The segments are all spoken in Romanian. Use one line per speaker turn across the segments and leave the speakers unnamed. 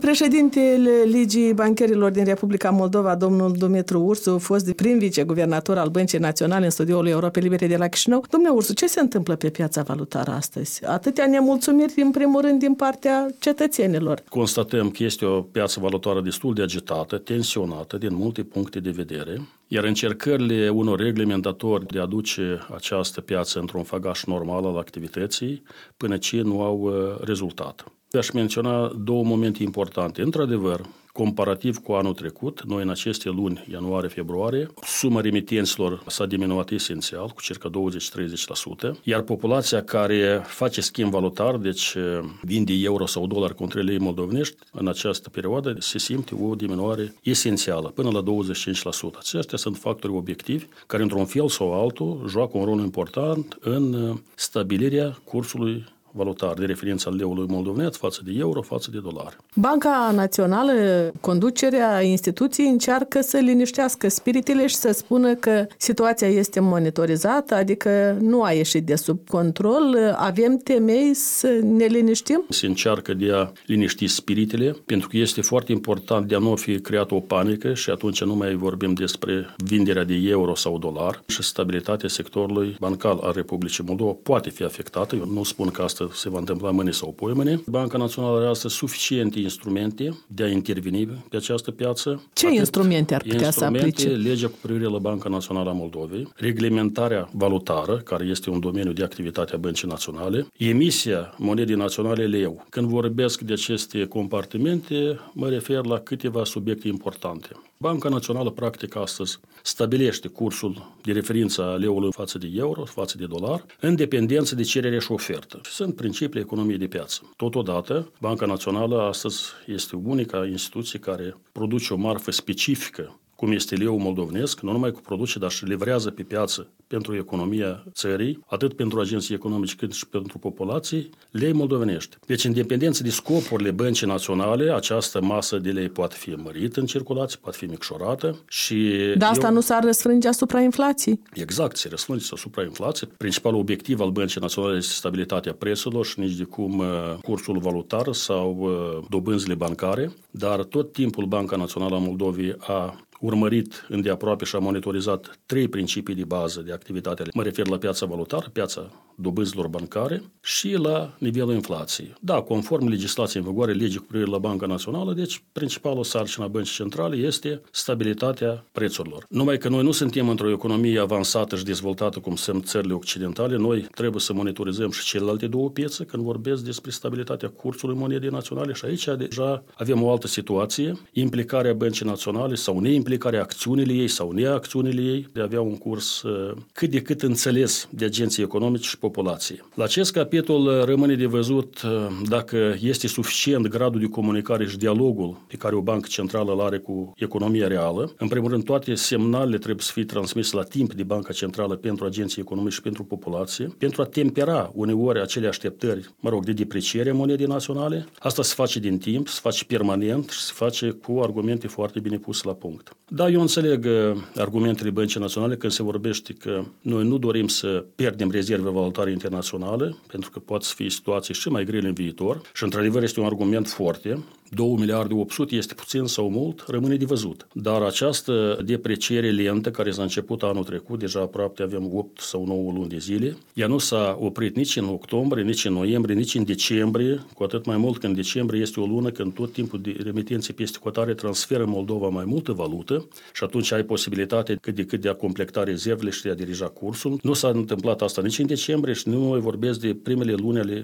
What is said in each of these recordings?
Președintele Ligii Bancherilor din Republica Moldova, domnul Dumitru Ursu, fost prim viceguvernator al Băncii Naționale în studioul Europei Libere de la Chișinău. Domnule Ursu, ce se întâmplă pe piața valutară astăzi? Atâtea nemulțumiri, în primul rând, din partea cetățenilor.
Constatăm că este o piață valutară destul de agitată, tensionată din multe puncte de vedere, iar încercările unor reglementatori de a duce această piață într-un făgaș normal al activității, până ce nu au rezultat. Aș menționa două momente importante. Într-adevăr, comparativ cu anul trecut, noi în aceste luni, ianuarie-februarie, suma remitenților s-a diminuat esențial, cu circa 20-30%, iar populația care face schimb valutar, deci vinde euro sau dolar contra lei moldovenești, în această perioadă se simte o diminuare esențială, până la 25%. Acestea sunt factori obiectivi care, într-un fel sau altul, joacă un rol important în stabilirea cursului valutar de referință al leului moldovenesc față de euro, față de dolar.
Banca Națională, conducerea instituției încearcă să liniștească spiritele și să spună că situația este monitorizată, adică nu a ieșit de sub control. Avem temei să ne liniștim?
Se încearcă de a liniști spiritele, pentru că este foarte important de a nu fi creată o panică și atunci nu mai vorbim despre vinderea de euro sau dolar și stabilitatea sectorului bancar al Republicii Moldova poate fi afectată. Eu nu spun că asta se va întâmpla mâine sau poimâine. Banca Națională are astăzi suficiente instrumente de a interveni pe această piață.
Ce instrumente ar putea să aplice?
Legea cu privire la Banca Națională a Moldovei, reglementarea valutară, care este un domeniu de activitate a Băncii Naționale, emisia monedei naționale leu. Când vorbesc de aceste compartimente, mă refer la câteva subiecte importante. Banca Națională, practic, astăzi stabilește cursul de referință a leului față de euro, față de dolar, în dependență de cerere și ofertă. Sunt principiile economiei de piață. Totodată, Banca Națională astăzi este unica instituție care produce o marfă specifică, cum este leul moldovenesc, nu numai cu produce, dar și livrează pe piață pentru economia țării, atât pentru agenții economici cât și pentru populații, lei moldovenești. Deci, în dependență de scopurile Băncii Naționale, această masă de lei poate fi mărită în circulație, poate fi micșorată și...
Dar asta nu s-ar răsfrânge asupra inflației?
Exact, se răsfrânge asupra inflației. Principalul obiectiv al Băncii Naționale este stabilitatea prețurilor și nici de cum cursul valutar sau dobânzile bancare, dar tot timpul Banca Națională a Moldovei a urmărit îndeaproape și a monitorizat trei principii de bază de activitate. Mă refer la piața valutară, piața dobânzilor bancare și la nivelul inflației. Da, conform legislației în vigoare, legii cu privire la Banca Națională, deci principalul sarcină a Băncii Centrale este stabilitatea prețurilor. Numai că noi nu suntem într-o economie avansată și dezvoltată cum sunt țările occidentale, noi trebuie să monitorizăm și celelalte două piețe când vorbesc despre stabilitatea cursului monedei naționale și aici deja avem o altă situație, implicarea Băncii Naționale sau neimplicarea acțiunile ei sau neacțiunile ei de a avea un curs cât de cât înțeles de agenții economici și populație. La acest capitol rămâne de văzut dacă este suficient gradul de comunicare și dialogul pe care o bancă centrală îl are cu economia reală. În primul rând, toate semnalele trebuie să fie transmise la timp de Banca Centrală pentru agenții economici și pentru populație, pentru a tempera uneori acele așteptări, de depreciere a monedei naționale. Asta se face din timp, se face permanent și se face cu argumente foarte bine puse la punct. Da, eu înțeleg argumentele Băncii Naționale când se vorbește că noi nu dorim să pierdem rezerve valutare internaționale, pentru că pot să fie situații și mai grele în viitor și într-adevăr este un argument foarte. 2 miliarde 800 este puțin sau mult, rămâne de văzut. Dar această depreciere lentă care s-a început anul trecut, deja aproape avem 8 sau 9 luni de zile, ea nu s-a oprit nici în octombrie, nici în noiembrie, nici în decembrie, cu atât mai mult că în decembrie este o lună când tot timpul de remitențe peste hotare transferă în Moldova mai multă valută și atunci ai posibilitatea cât de cât de a complecta rezervele și de a dirija cursul. Nu s-a întâmplat asta nici în decembrie și nu mai vorbesc de primele luni ale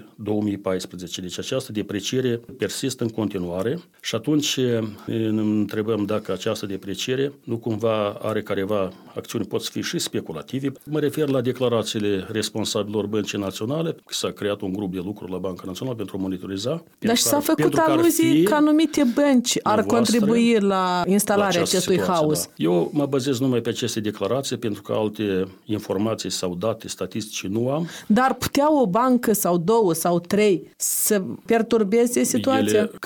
2014. Deci această depreciere persistă în continuare. Și atunci ne întrebăm dacă această depreciere nu cumva are careva acțiuni, pot să fie și speculative. Mă refer la declarațiile responsabililor Băncii Naționale, că s-a creat un grup de lucru la Banca Națională pentru a monitoriza.
Dar și s-a făcut aluzii că anumite bănci ar contribui la instalarea acestui haos.
Da. Eu mă bazez numai pe aceste declarații pentru că alte informații sau date statistice nu am.
Dar putea o bancă sau două sau trei să perturbeze situația?
Câteva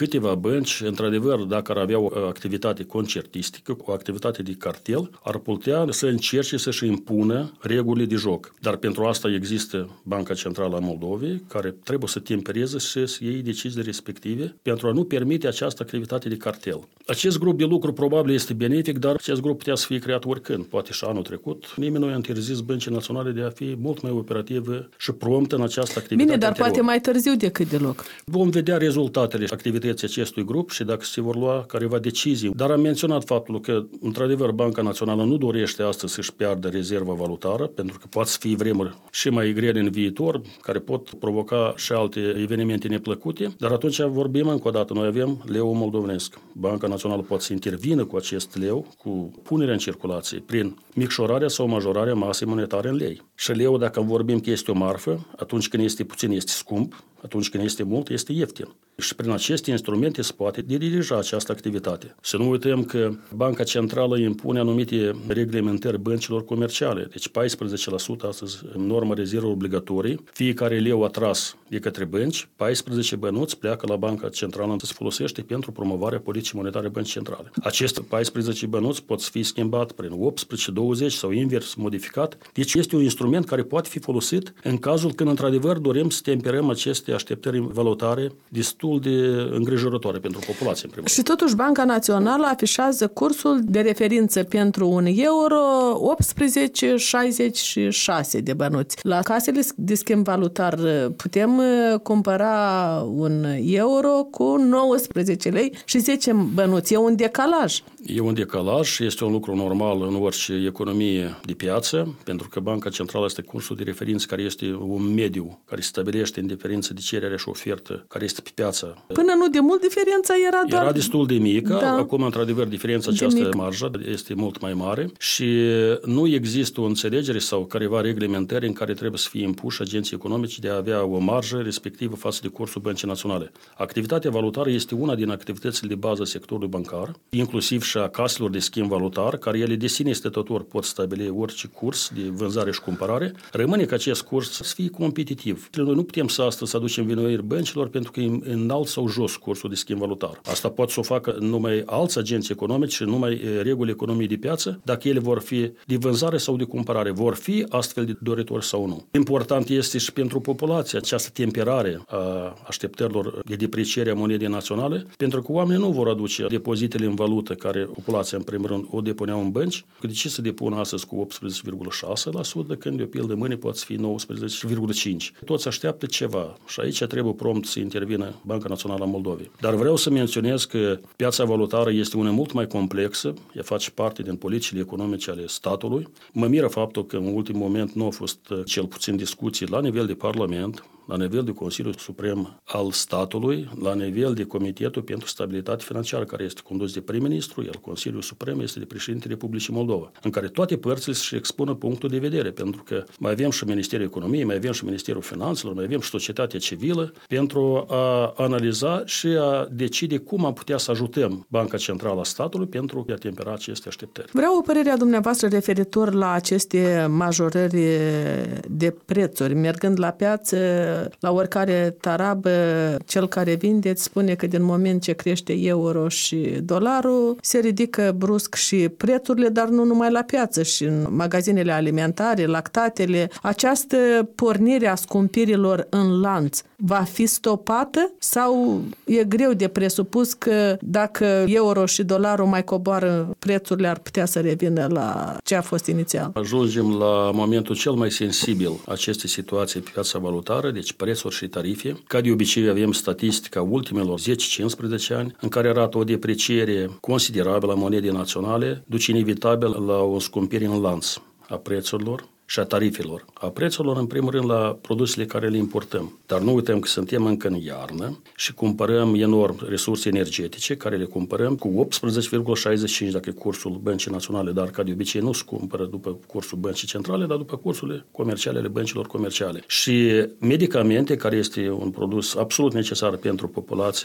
bănci, într-adevăr, dacă ar avea o activitate concertistică, o activitate de cartel, ar putea să încerce să-și impună regulile de joc. Dar pentru asta există Banca Centrală a Moldovei, care trebuie să tempereze și să iei deciziile respective pentru a nu permite această activitate de cartel. Acest grup de lucru probabil este benefic, dar acest grup putea să fie creat oricând. Poate și anul trecut. Nimeni nu a interzis Băncii Naționale de a fi mult mai operativă și promptă în această activitate.
Bine, dar
anterior.
poate mai târziu decât deloc.
Vom vedea rezultatele activității acestui grup și dacă se vor lua careva decizii. Dar am menționat faptul că, într-adevăr, Banca Națională nu dorește astăzi să-și piardă rezerva valutară, pentru că poate să fie vremuri și mai grele în viitor, care pot provoca și alte evenimente neplăcute, dar atunci vorbim încă o dată. Noi avem leu moldovenesc. Banca Națională poate să intervină cu acest leu, cu punerea în circulație, prin micșorarea sau majorarea masei monetare în lei. Și leu, dacă vorbim că este o marfă, atunci când este puțin, este scump, atunci când este mult, este ieftin. Și prin aceste instrumente se poate dirija această activitate. Să nu uităm că Banca Centrală impune anumite reglementări băncilor comerciale. Deci 14% astăzi în normă rezervă obligatorii. Fiecare leu atras de către bănci, 14 bănuți pleacă la Banca Centrală să se folosește pentru promovarea politicii monetare băncii centrale. Aceste 14 bănuți pot fi schimbat prin 18, 20 sau invers modificat. Deci este un instrument care poate fi folosit în cazul când într-adevăr dorim să temperăm aceste așteptări valutare destul de îngrijorătoare pentru populație.
Și totuși Banca Națională afișează cursul de referință pentru un euro 18,66 de bănuți. La casele de schimb valutar putem cumpăra un euro cu 19 lei și 10 bănuți. E un decalaj.
E un decalaj și este un lucru normal în orice economie de piață, pentru că Banca Centrală este cursul de referință care este un mediu care stabilește în diferență de cerere și ofertă care este pe piață.
Până nu de mult diferența era
destul de mică,
da.
Acum într-adevăr diferența această marjă este mult mai mare și nu există o înțelegere sau careva reglementări în care trebuie să fie impuși agenții economici de a avea o marjă respectivă față de cursul Băncii Naționale. Activitatea valutară este una din activitățile de bază a sectorului bancar, inclusiv și a caselor de schimb valutar, care ele de sine stătător pot stabili orice curs de vânzare și cumpărare. Rămâne ca acest curs să fie competitiv. Noi nu putem să astăzi să aducem vinovăiri băncilor pentru că e înalt sau jos cursul de schimb valutar. Asta pot să o facă numai alți agenți economici și numai reguli economiei de piață, dacă ele vor fi de vânzare sau de cumpărare, vor fi astfel de doritori sau nu. Important este și pentru populație această temperare a așteptărilor de depreciere a monedei naționale, pentru că oamenii nu vor aduce depozitele în valută care populația în primul rând o depuneau în bănci, că de ce se depună astăzi cu 18,6%, când de o pildă mâine poate fi 19,5%. Toți așteaptă ceva și aici trebuie prompt să intervină Banca Națională a Moldovei. Dar vreau să menționez că piața valutară este una mult mai complexă, ea face parte din politicile economice ale statului. Mă miră faptul că în ultimul moment nu au fost cel puțin discuții la nivel de Parlament, la nivel de Consiliul Suprem al statului, la nivel de Comitetul pentru Stabilitate Financiară, care este condus de prim-ministru, iar Consiliul Suprem este de președintele Republicii Moldova, în care toate părțile să-și expună punctul de vedere, pentru că mai avem și Ministerul Economiei, mai avem și Ministerul Finanțelor, mai avem și societatea civilă, pentru a analiza și a decide cum am putea să ajutăm Banca Centrală a statului pentru a tempera aceste așteptări.
Vreau o părere a dumneavoastră referitor la aceste majorări de prețuri. Mergând la piață, la oricare tarabă, cel care vinde spune că din moment ce crește euro și dolarul, se ridică brusc și prețurile, dar nu numai la piață, și în magazinele alimentare, lactatele. Această pornire a scumpirilor în lanț va fi stopată sau e greu de presupus că dacă euro și dolarul mai coboară, prețurile ar putea să revină la ce a fost inițial?
Ajungem la momentul cel mai sensibil acestei situații pe piața valutară, deci prețuri și tarife. Ca de obicei avem statistica ultimelor 10-15 ani în care arată o depreciere considerabilă a monedei naționale, duce inevitabil la o scumpire în lanț a prețurilor și a tarifelor. A prețurilor, în primul rând, la produsele care le importăm. Dar nu uităm că suntem încă în iarnă și cumpărăm enorm resurse energetice, care le cumpărăm cu 18,65 dacă e cursul Băncii Naționale, dar ca de obicei nu se cumpără după cursul Băncii Centrale, dar după cursurile comerciale ale băncilor comerciale. Și medicamente, care este un produs absolut necesar pentru populația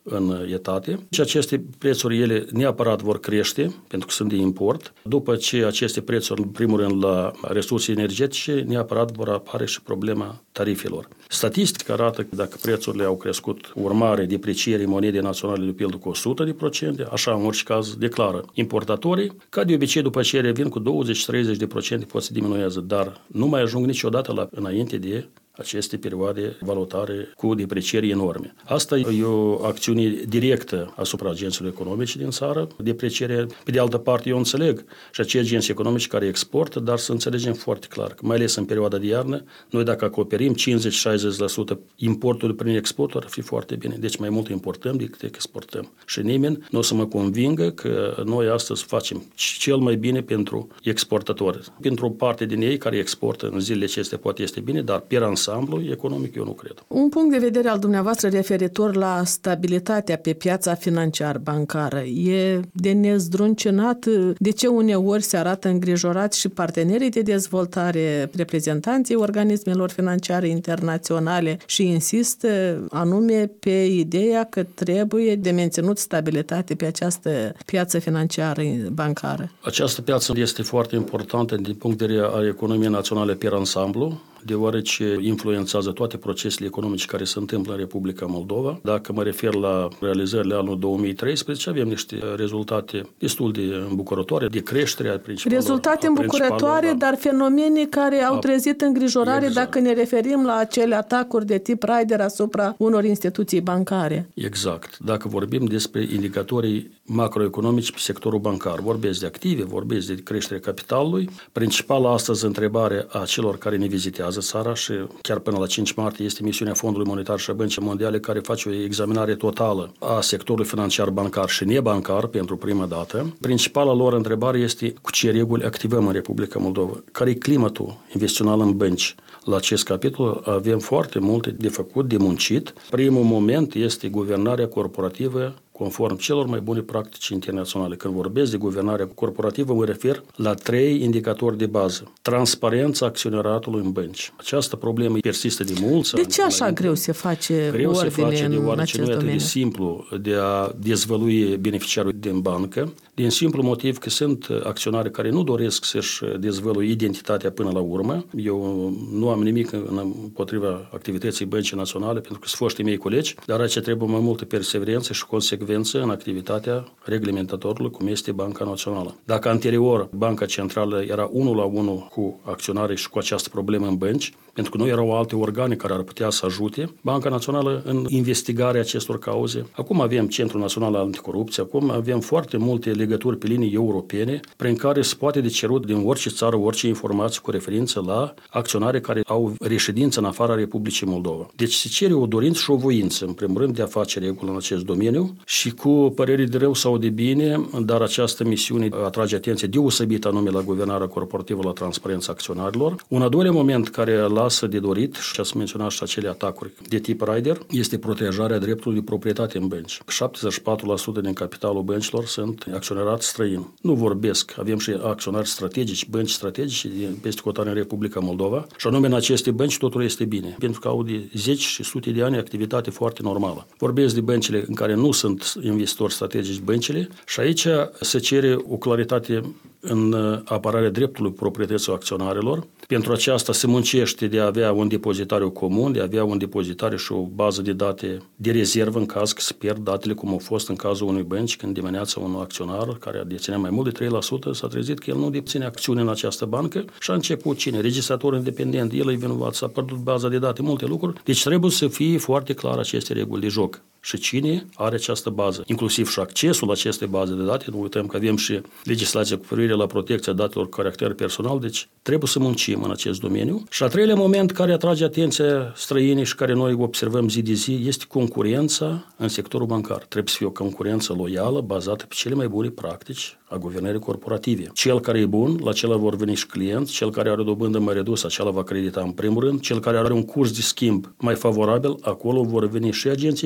în etate și aceste prețuri ele neapărat vor crește pentru că sunt de import. După ce aceste prețuri, în primul rând la resurse energetice, neapărat vor apare și problema tarifelor. Statistica arată că dacă prețurile au crescut urmare deprecierii monedei naționale de pildă cu 100%, așa în orice caz declară importatorii, ca de obicei după ce revin cu 20-30% pot să diminuează, dar nu mai ajung niciodată înainte de aceste perioade valutare cu deprecieri enorme. Asta e o acțiune directă asupra agenților economice din țară, depreciere. Pe de altă parte, eu înțeleg și acei agenți economici care exportă, dar să înțelegem foarte clar că, mai ales în perioada de iarnă, noi dacă acoperim 50-60% importul prin export, ar fi foarte bine. Deci mai mult importăm decât exportăm. Și nimeni nu o să mă convingă că noi astăzi facem cel mai bine pentru exportatori. Pentru o parte din ei care exportă în zilele acestea poate este bine, dar pe ansamblu economic eu nu cred.
Un punct de vedere al dumneavoastră referitor la stabilitatea pe piața financiar-bancară e de nezdruncinat. De ce uneori se arată îngrijorați și partenerii de dezvoltare, reprezentanții organismelor financiare internaționale și insistă anume pe ideea că trebuie de menținut stabilitate pe această piață financiară bancară?
Această piață este foarte importantă din punct de vedere al economiei naționale pe ansamblu, deoarece influențează toate procesele economice care se întâmplă în Republica Moldova. Dacă mă refer la realizările anului 2013, avem niște rezultate destul de îmbucurătoare, de creștere a principalelor.
Rezultate îmbucurătoare, dar fenomene care au trezit îngrijorare dacă ne referim la acele atacuri de tip Raider asupra unor instituții bancare.
Exact. Dacă vorbim despre indicatorii macroeconomici pe sectorul bancar, vorbesc de active, vorbesc de creșterea capitalului. Principala astăzi întrebare a celor care ne vizitează țara și chiar până la 5 martie este misiunea Fondului Monetar și a Băncii Mondiale care face o examinare totală a sectorului financiar bancar și nebancar pentru prima dată. Principala lor întrebare este cu ce reguli activăm în Republica Moldova, care e climatul investițional în bănci. La acest capitol avem foarte multe de făcut, de muncit. Primul moment este guvernarea corporativă conform celor mai bune practici internaționale. Când vorbesc de guvernare corporativă, mă refer la 3 indicatori de bază. Transparența acționaratului în bănci. Această problemă persistă de mulți ani.
De ce așa greu se face ordine în acest domeniu?
Deoarece nu e atât de simplu de a dezvălui beneficiarul din bancă, din simplu motiv că sunt acționari care nu doresc să-și dezvălui identitatea până la urmă. Eu nu am nimic împotriva activității Băncii Naționale, pentru că sunt foștii mei colegi, dar aici trebuie mai multă perseverență și consecvență în activitatea reglementatorului, cum este Banca Națională. Dacă anterior Banca Centrală era 1 la 1 cu acționarii și cu această problemă în bănci, pentru că nu erau alte organe care ar putea să ajute Banca Națională în investigarea acestor cauze. Acum avem Centrul Național Anticorupție, acum avem foarte multe legături pe linii europene prin care se poate de cerut din orice țară, orice informație cu referință la acționari care au reședință în afara Republicii Moldova. Deci se cere o dorință și o voință, în primul rând, de a face reguli în acest domeniu și cu păreri de rău sau de bine, dar această misiune atrage atenție deosebită anume la guvernarea corporativă, la transparența acționarilor. Un al doilea moment care lasă de dorit, și ați menționat și acele atacuri de tip Raider, este protejarea dreptului de proprietate în bănci. 74% din capitalul băncilor sunt acționari străini. Nu vorbesc, avem și acționari strategici, bănci strategice peste hotare în Republica Moldova și anume în aceste bănci totul este bine, pentru că au de 10 și sute de ani activitate foarte normală. Vorbesc de băncile în care nu sunt investitori strategici băncile și aici se cere o claritate în apărarea dreptului proprietății acționarilor. Pentru aceasta se muncește de a avea un depozitariu comun, de a avea un depozitariu și o bază de date de rezervă în caz că se pierd datele, cum au fost în cazul unui bănci, când dimineața un acționar care deținea mai mult de 3% s-a trezit că el nu deține acțiune în această bancă și a început cine? Registrator independent, el e vinovat, s-a pierdut baza de date, multe lucruri. Deci trebuie să fie foarte clar aceste reguli de joc. Și cine are această bază, inclusiv și accesul la aceste baze de date. Nu uităm că avem și legislația cu privire la protecția datelor cu caracter personal, deci trebuie să muncim în acest domeniu. Și al treilea moment care atrage atenția străinii și care noi observăm zi de zi este concurența în sectorul bancar. Trebuie să fie o concurență loială, bazată pe cele mai bune practici a guvernării corporative. Cel care e bun, la acela vor veni și clienți, cel care are o dobândă mai redusă, acela va credita în primul rând, cel care are un curs de schimb mai favorabil, acolo vor veni și agenții economici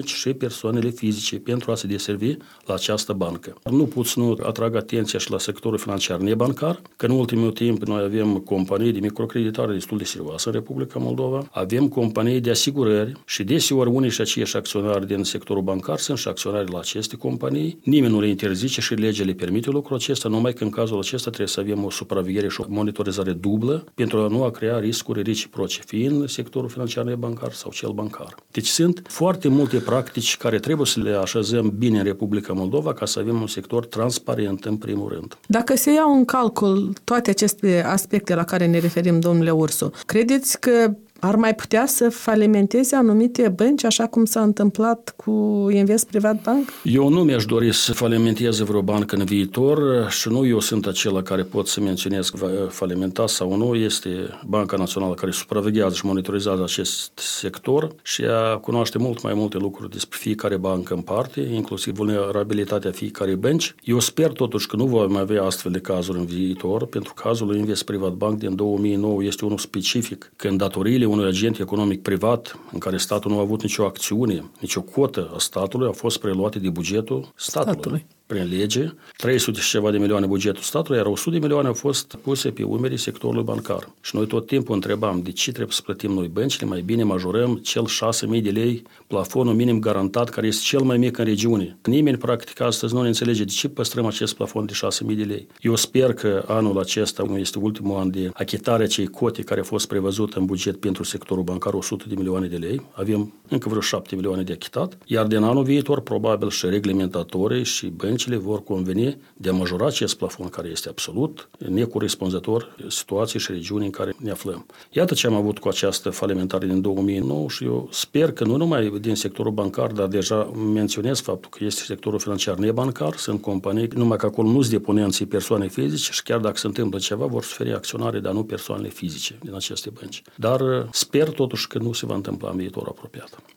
juridici și persoanele fizice pentru a se deservi la această bancă. Nu pot să nu atrag atenția și la sectorul financiar nebancar, că în ultimul timp noi avem companii de microcreditare destul de serioase în Republica Moldova, avem companii de asigurări și deseori unii și aceiași acționari din sectorul bancar sunt și acționari la aceste companii. Nimeni nu le interzice și legea le permite lucrul acesta, numai că în cazul acesta trebuie să avem o supraveghere și o monitorizare dublă pentru a nu a crea riscuri reciproce, fie în sectorul financiar nebancar sau cel bancar. Deci sunt foarte multe practici care trebuie să le așezăm bine în Republica Moldova ca să avem un sector transparent în primul rând.
Dacă se iau în calcul toate aceste aspecte la care ne referim, domnule Ursu, credeți că ar mai putea să falimenteze anumite bănci, așa cum s-a întâmplat cu Invest Privat Bank?
Eu nu mi-aș dori să falimenteze vreo bancă în viitor și nu eu sunt acela care pot să menționez că va falimenta sau nu. Este Banca Națională care supraveghează și monitorizează acest sector și ea cunoaște mult mai multe lucruri despre fiecare bancă în parte, inclusiv vulnerabilitatea fiecare bănci. Eu sper totuși că nu vom mai avea astfel de cazuri în viitor, pentru cazul Invest Privat Bank din 2009 este unul specific, când datoriile unui agent economic privat în care statul nu a avut nicio acțiune, nicio cotă a statului, a fost preluate de bugetul statului. Prin lege, 300 și ceva de milioane bugetul statului, iar 100 de milioane au fost puse pe umerii sectorului bancar. Și noi tot timpul întrebam de ce trebuie să plătim noi băncile, mai bine majorăm cel 6.000 de lei, plafonul minim garantat, care este cel mai mic în regiune. Nimeni, practic, astăzi nu ne înțelege de ce păstrăm acest plafon de 6.000 de lei. Eu sper că anul acesta este ultimul an de achitare acei cote care a fost prevăzut în buget pentru sectorul bancar, 100 de milioane de lei. Avem încă vreo 7 milioane de achitat, iar din anul viitor, probabil și reglementatorii și băncile vor conveni de a majora acest plafon care este absolut necorespunzător situației și regiunii în care ne aflăm. Iată ce am avut cu această falimentare din 2009 și eu sper că nu numai din sectorul bancar, dar deja menționez faptul că este sectorul financiar nebancar, sunt companii, numai că acolo nu sunt deponenții persoane fizice și chiar dacă se întâmplă ceva, vor suferi acționare, dar nu persoanele fizice din aceste bănci. Dar sper totuși că nu se va întâmpla în viitor apropiat.